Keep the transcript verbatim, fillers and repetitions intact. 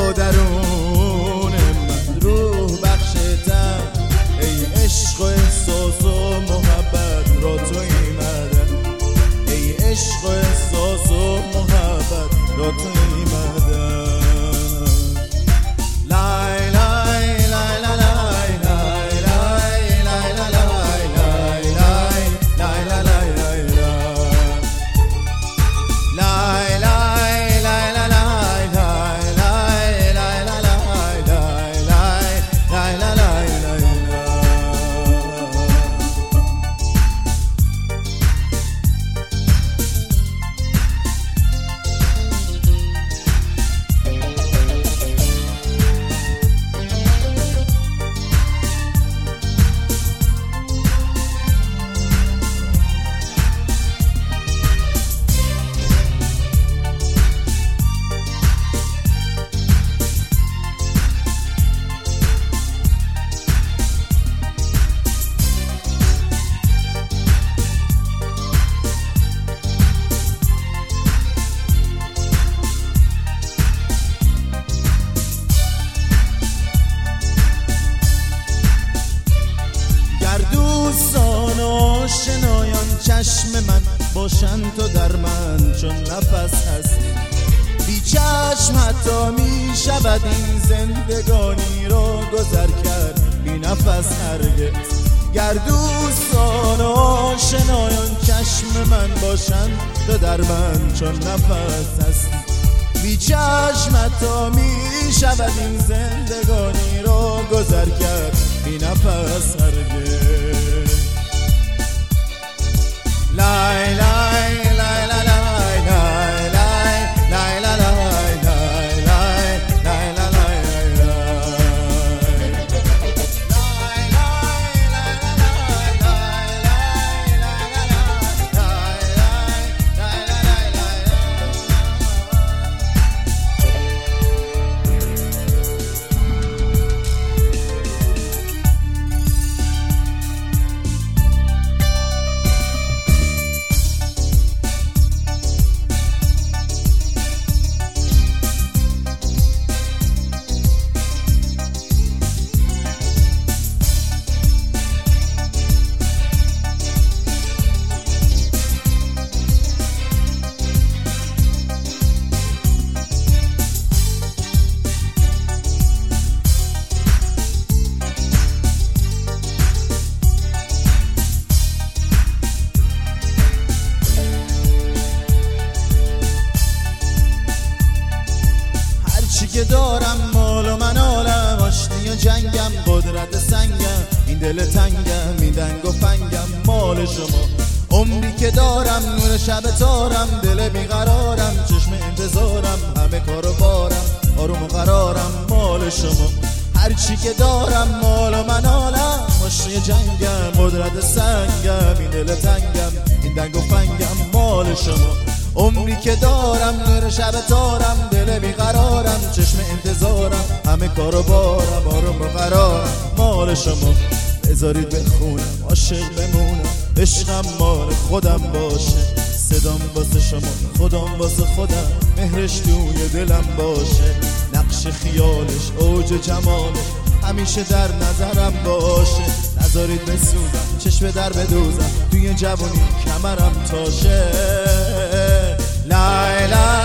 درون من روح بخشتم، ای عشق و احساس و محبت را تو ایمدم، ای عشق و احساس و محبت را تو ایمدم. لای لای لای لای لای لای لای لای لای لای لای لای دوستان و شنایان چشم من باشن تو در من چون نفس هستی، بی چشم حتی می شود این زندگانی رو گذر کرد بی نفس هرگز. گر دوستان و شنایان چشم من باشن تو در من چون نفس هستی، بی چشم حتی می شود این زندگانی رو گذر کرد بی نفس هرگز. لای لای لای لای لای لای لای لای لای لای لای که دارم مال و منالم، آشتی و جنگم قدرت سنگم، این دل تنگم این دنگ و فنگم مال شما. عمری که دارم نور شب تارم، دل بیقرارم چشم انتظارم، همه کارو بارم آروم و قرارم مال شما. هرچی که دارم مال و منالم، آشتی جنگم قدرت سنگم، این دل تنگم این دنگ و فنگم مال شما. عمری که دارم نور شب تارم، دل بیقرارم چشم انتظارم، همه کارو بارم آروم و قرارم مال شما. بذارید بخونم عاشق بمونم، عشقم مال خودم باشه، صدام واسه شما خودم واسه خودم، مهرش توی دلم باشه، نقش خیالش اوج جمالش همیشه در نظرم باشه. نذارید بسوزم چشم در بدوزم، توی جوانی کمرم تاشه. لای لای